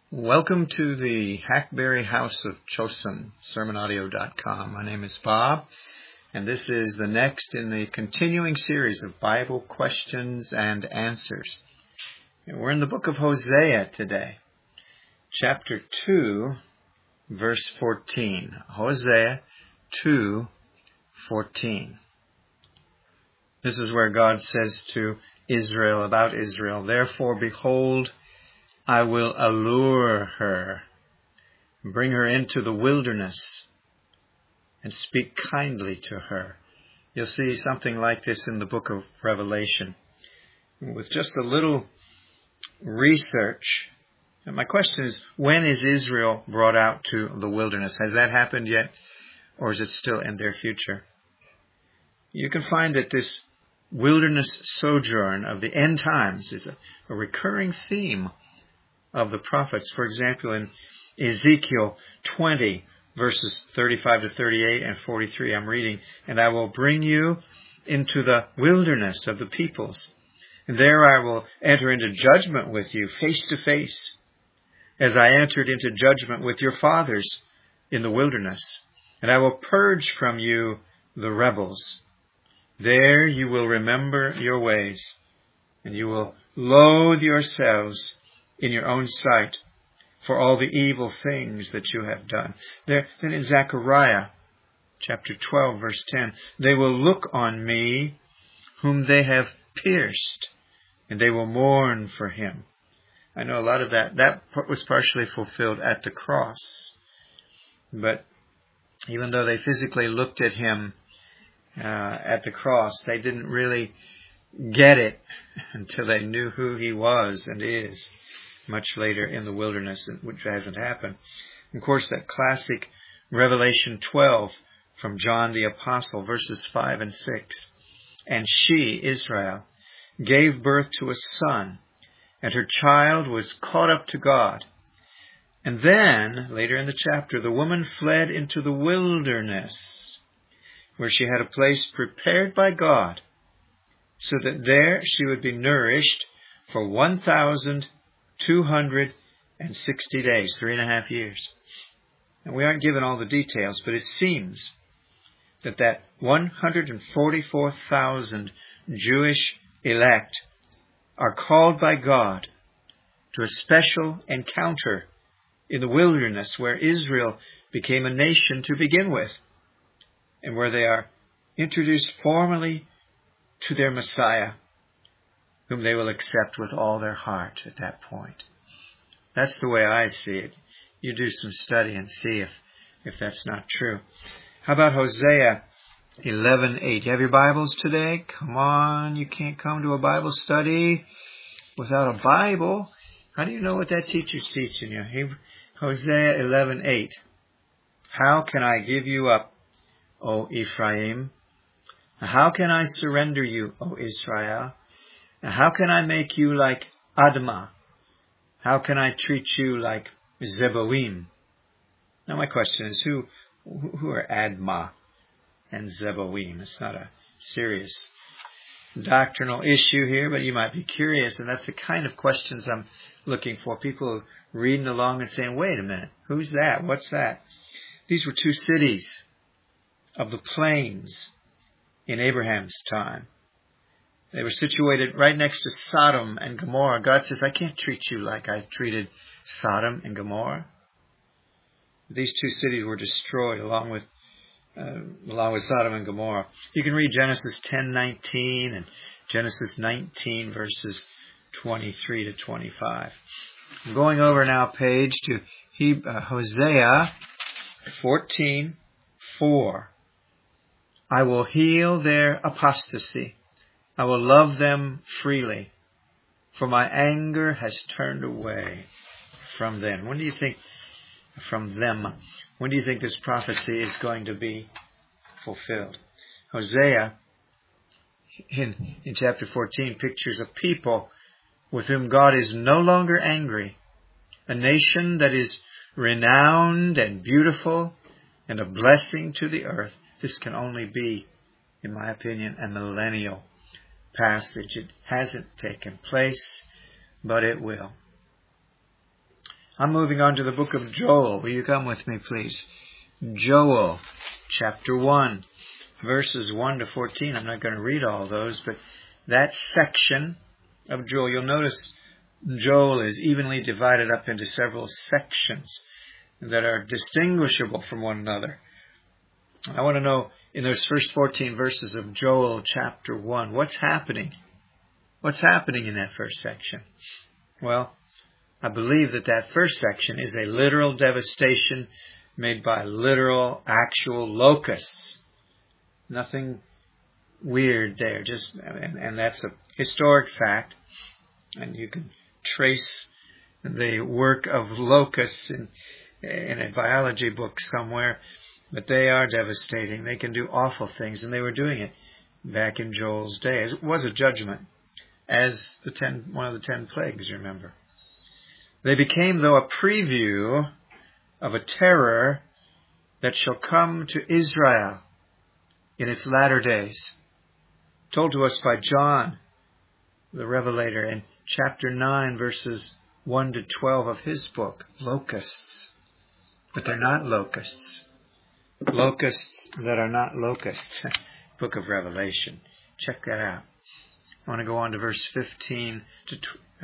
Welcome to the Hackberry House of Chosun, sermonaudio.com. My name is Bob, and this is the next in the continuing series of Bible questions and answers. We're in the book of Hosea today, chapter 2, verse 14. Hosea 2:14. This is where God says to Israel, about Israel, "Therefore, behold, I will allure her, bring her into the wilderness, and speak kindly to her." You'll see something like this in the book of Revelation. With just a little research, and my question is, when is Israel brought out to the wilderness? Has that happened yet, or is it still in their future? You can find that this wilderness sojourn of the end times is a recurring theme of the prophets. For example, in Ezekiel 20, verses 35 to 38 and 43, I'm reading, "And I will bring you into the wilderness of the peoples, and there I will enter into judgment with you face to face, as I entered into judgment with your fathers in the wilderness. And I will purge from you the rebels. There you will remember your ways, and you will loathe yourselves in your own sight for all the evil things that you have done." Then in Zechariah chapter 12, verse 10, "They will look on me whom they have pierced, and they will mourn for him." I know a lot of that was partially fulfilled at the cross. But even though they physically looked at him at the cross, they didn't really get it until they knew who he was and is much later in the wilderness, which hasn't happened. Of course, that classic Revelation 12 from John the Apostle, verses 5 and 6. "And she, Israel, gave birth to a son, and her child was caught up to God. And then, later in the chapter, the woman fled into the wilderness, where she had a place prepared by God, so that there she would be nourished for 1,260 days, 3.5 years. And we aren't given all the details, but it seems that 144,000 Jewish elect are called by God to a special encounter in the wilderness, where Israel became a nation to begin with, and where they are introduced formally to their Messiah, whom they will accept with all their heart at that point. That's the way I see it. You do some study and see if that's not true. How about Hosea 11:8? You have your Bibles today? Come on, you can't come to a Bible study without a Bible. How do you know what that teacher's teaching you? Hosea 11:8. "How can I give you up, O Ephraim? How can I surrender you, O Israel? How can I make you like Admah? How can I treat you like Zeboim?" Now my question is, who are Admah and Zeboim? It's not a serious doctrinal issue here, but you might be curious, and that's the kind of questions I'm looking for. People reading along and saying, "Wait a minute, who's that? What's that?" These were two cities of the plains in Abraham's time. They were situated right next to Sodom and Gomorrah. God says, "I can't treat you like I treated Sodom and Gomorrah." These two cities were destroyed along with Sodom and Gomorrah. You can read Genesis 10:19 and Genesis 19, verses 23 to 25. I'm going over now page to Hosea 14:4. "I will heal their apostasy. I will love them freely, for my anger has turned away from them." When do you think this prophecy is going to be fulfilled? Hosea in chapter 14 pictures a people with whom God is no longer angry, a nation that is renowned and beautiful and a blessing to the earth. This can only be, in my opinion, a millennial passage. It hasn't taken place, but it will. I'm moving on to the book of Joel. Will you come with me, please? Joel, chapter 1, verses 1 to 14. I'm not going to read all those, but that section of Joel, you'll notice Joel is evenly divided up into several sections that are distinguishable from one another. I want to know, in those first 14 verses of Joel chapter 1, what's happening? What's happening in that first section? Well, I believe that first section is a literal devastation made by literal, actual locusts. Nothing weird there, and that's a historic fact, and you can trace the work of locusts in a biology book somewhere, but they are devastating. They can do awful things, and they were doing it back in Joel's day. It was a judgment, as one of the 10 plagues, remember. They became, though, a preview of a terror that shall come to Israel in its latter days, told to us by John, the Revelator, in chapter 9, verses 1 to 12 of his book, locusts. But they're not locusts. Locusts that are not locusts. Book of Revelation. Check that out. I want to go on to verse 15 to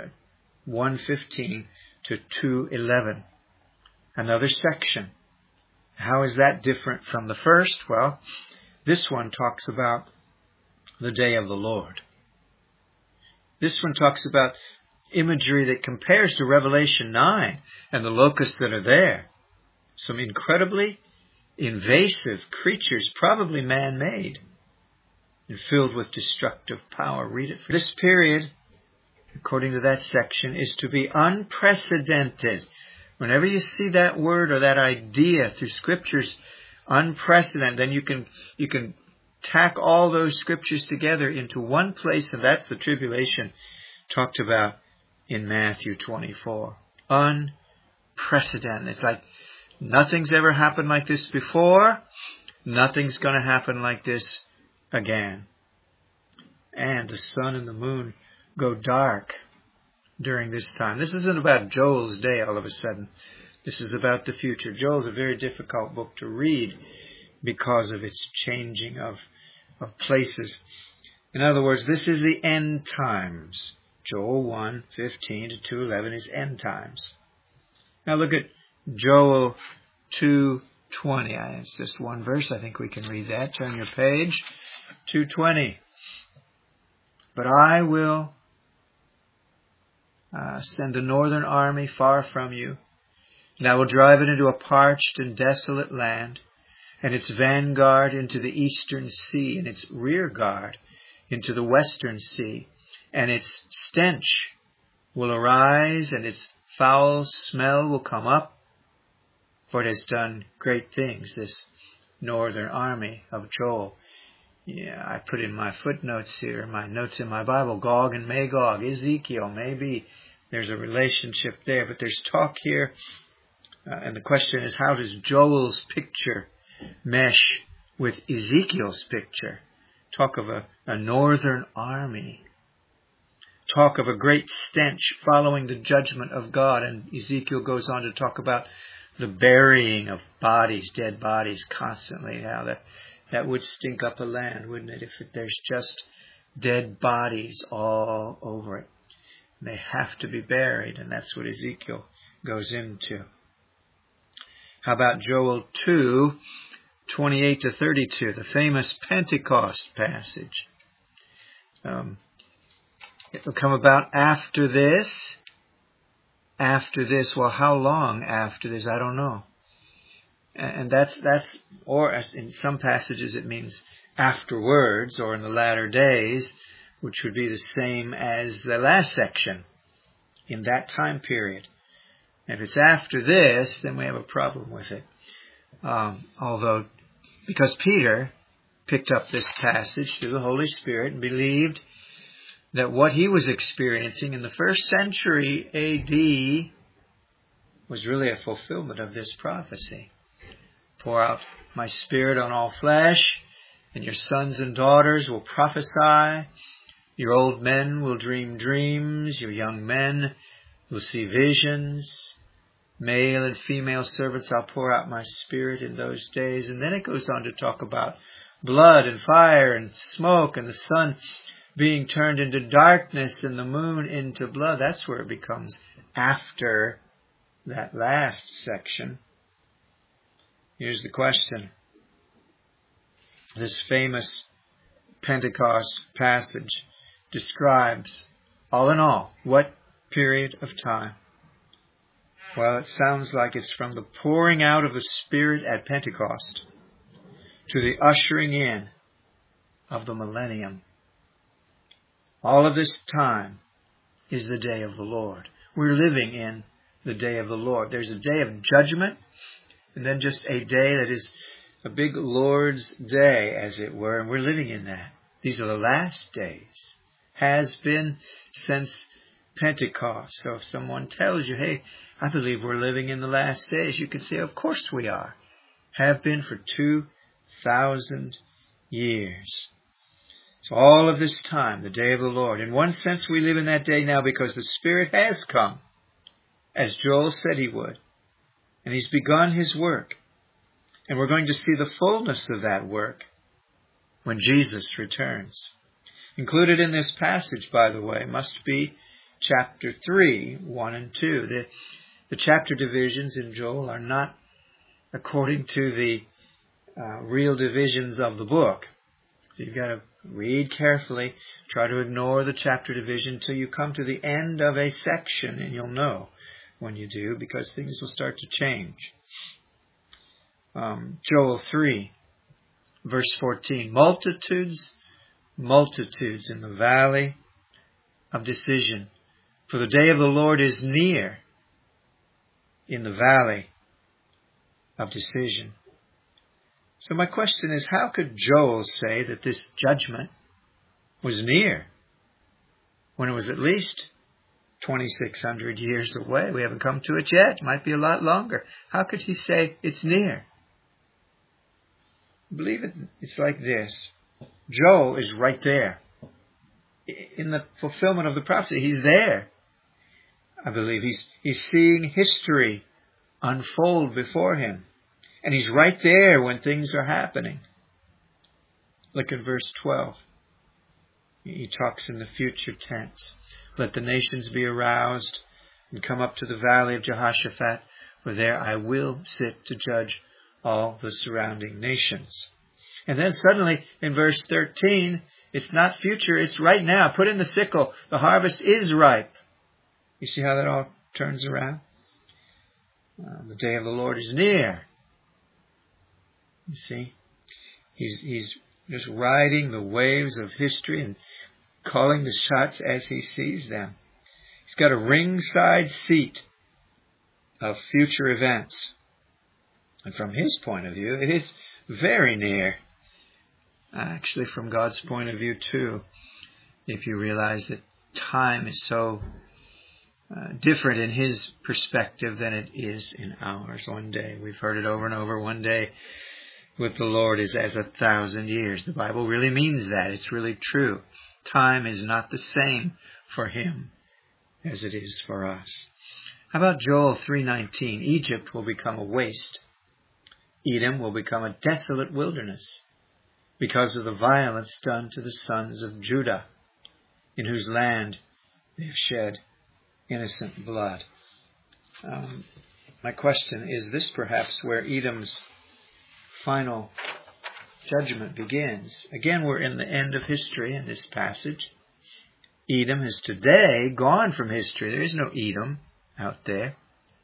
1:15 to 2:11. Another section. How is that different from the first? Well, this one talks about the day of the Lord. This one talks about imagery that compares to Revelation 9 and the locusts that are there. Some incredibly invasive creatures, probably man-made, and filled with destructive power. Read it. This period, according to that section, is to be unprecedented. Whenever you see that word or that idea through Scriptures, unprecedented, then you can tack all those Scriptures together into one place, and that's the tribulation talked about in Matthew 24. Unprecedented. It's like nothing's ever happened like this before. Nothing's going to happen like this again. And the sun and the moon go dark during this time. This isn't about Joel's day all of a sudden. This is about the future. Joel's a very difficult book to read because of its changing of places. In other words, this is the end times. Joel 1:15 to 2:11 is end times. Now look at Joel 2:20. It's just one verse. I think we can read that. Turn your page. 2:20. But I will send the northern army far from you, and I will drive it into a parched and desolate land, and its vanguard into the eastern sea, and its rear guard into the western sea. And its stench will arise, and its foul smell will come up, for it has done great things, this northern army of Joel. Yeah, I put in my footnotes here, my notes in my Bible, Gog and Magog, Ezekiel, maybe there's a relationship there, but there's talk here, and the question is, how does Joel's picture mesh with Ezekiel's picture? Talk of a northern army. Talk of a great stench following the judgment of God, and Ezekiel goes on to talk about the burying of bodies, dead bodies constantly. How that would stink up a land, wouldn't it, if there's just dead bodies all over it. And they have to be buried, and that's what Ezekiel goes into. How about Joel 2:28 to 32, the famous Pentecost passage? It will come about after this. After this, well, how long after this? I don't know. And that's, or in some passages it means afterwards, or in the latter days, which would be the same as the last section, in that time period. If it's after this, then we have a problem with it. Although, because Peter picked up this passage through the Holy Spirit and believed that what he was experiencing in the first century A.D. was really a fulfillment of this prophecy. Pour out my Spirit on all flesh, and your sons and daughters will prophesy. Your old men will dream dreams. Your young men will see visions. Male and female servants, I'll pour out my Spirit in those days. And then it goes on to talk about blood and fire and smoke and the sun being turned into darkness and the moon into blood. That's where it becomes after that last section. Here's the question. This famous Pentecost passage describes, all in all, what period of time? Well, it sounds like it's from the pouring out of the Spirit at Pentecost to the ushering in of the millennium. All of this time is the day of the Lord. We're living in the day of the Lord. There's a day of judgment, and then just a day that is a big Lord's day, as it were, and we're living in that. These are the last days. Has been since Pentecost. So if someone tells you, hey, I believe we're living in the last days, you can say, of course we are. Have been for 2,000 years. So all of this time, the day of the Lord. In one sense, we live in that day now because the Spirit has come, as Joel said he would. And he's begun his work. And we're going to see the fullness of that work when Jesus returns. Included in this passage, by the way, must be chapter 3, 1 and 2. The chapter divisions in Joel are not according to the real divisions of the book. So you've got to read carefully, try to ignore the chapter division until you come to the end of a section, and you'll know when you do, because things will start to change. Joel 3, verse 14. Multitudes in the valley of decision. For the day of the Lord is near in the valley of decision. So my question is, how could Joel say that this judgment was near when it was at least 2,600 years away? We haven't come to it yet. It might be a lot longer. How could he say it's near? I believe it's like this. Joel is right there. In the fulfillment of the prophecy, he's there. I believe he's seeing history unfold before him. And he's right there when things are happening. Look at verse 12. He talks in the future tense. Let the nations be aroused and come up to the valley of Jehoshaphat, for there I will sit to judge all the surrounding nations. And then suddenly in verse 13, it's not future, it's right now. Put in the sickle. The harvest is ripe. You see how that all turns around? The day of the Lord is near. You see? He's just riding the waves of history and calling the shots as he sees them. He's got a ringside seat of future events. And from his point of view, it is very near. Actually, from God's point of view, too, if you realize that time is so different in his perspective than it is in ours. One day, we've heard it over and over, one day with the Lord is as 1,000 years. The Bible really means that. It's really true. Time is not the same for him as it is for us. How about Joel 3:19? Egypt will become a waste. Edom will become a desolate wilderness because of the violence done to the sons of Judah, in whose land they have shed innocent blood. My question, is this perhaps where Edom's final judgment begins? Again, we're in the end of history in this passage. Edom is today gone from history. There is no Edom out there.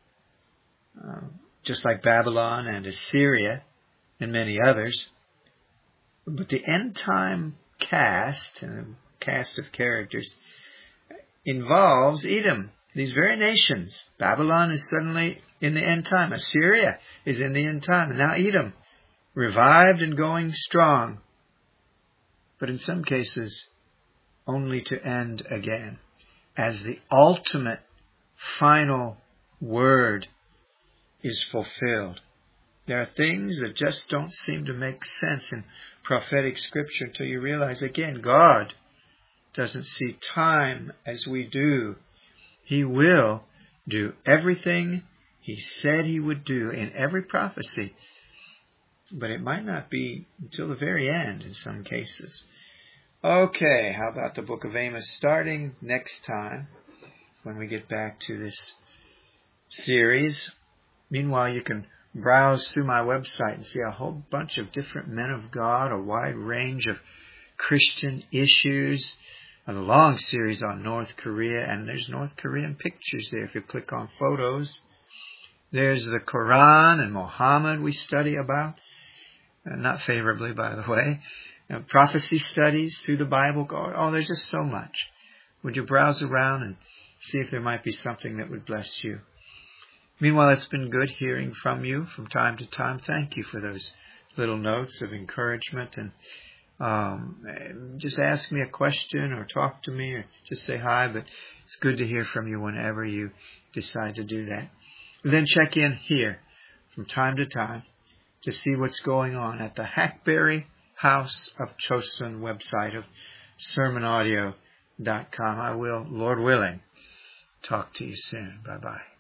Just like Babylon and Assyria and many others. But the end time cast, and a cast of characters, involves Edom. These very nations. Babylon is suddenly in the end time. Assyria is in the end time. And now Edom, revived and going strong. But in some cases, only to end again. As the ultimate, final word is fulfilled. There are things that just don't seem to make sense in prophetic scripture until you realize, again, God doesn't see time as we do. He will do everything He said He would do in every prophecy, but it might not be until the very end in some cases. Okay, how about the book of Amos starting next time when we get back to this series? Meanwhile, you can browse through my website and see a whole bunch of different men of God, a wide range of Christian issues, a long series on North Korea, and there's North Korean pictures there if you click on photos. There's the Quran and Muhammad we study about, not favorably, by the way. Prophecy studies through the Bible. Oh, there's just so much. Would you browse around and see if there might be something that would bless you? Meanwhile, it's been good hearing from you from time to time. Thank you for those little notes of encouragement, and just ask me a question or talk to me or just say hi, but it's good to hear from you whenever you decide to do that. And then check in here from time to time to see what's going on at the Hackberry House of Chosun website of sermonaudio.com. I will, Lord willing, talk to you soon. Bye-bye.